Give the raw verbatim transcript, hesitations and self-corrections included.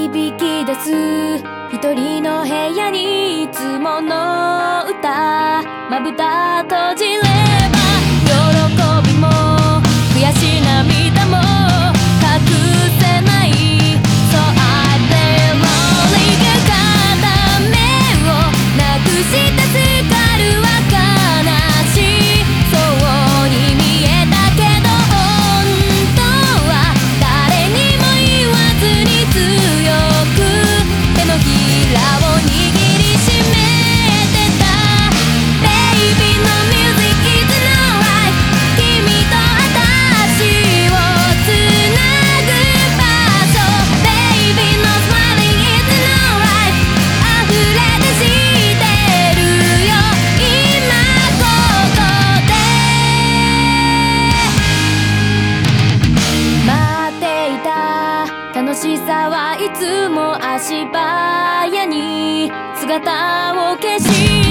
響き出す一人の部屋にいつもの歌まぶた閉じれば喜びも悔し涙も隠せない So I play lonely 片目をなくしたスカルは悲しいそうに見えたけど本当は誰にも言わずに強く手のひらを握りしめてた Baby no music is no life 君と私をつなぐ場所 Baby no smiling is no life 溢れ出してるよ今ここで待っていた楽しさはいつも足早に姿を消し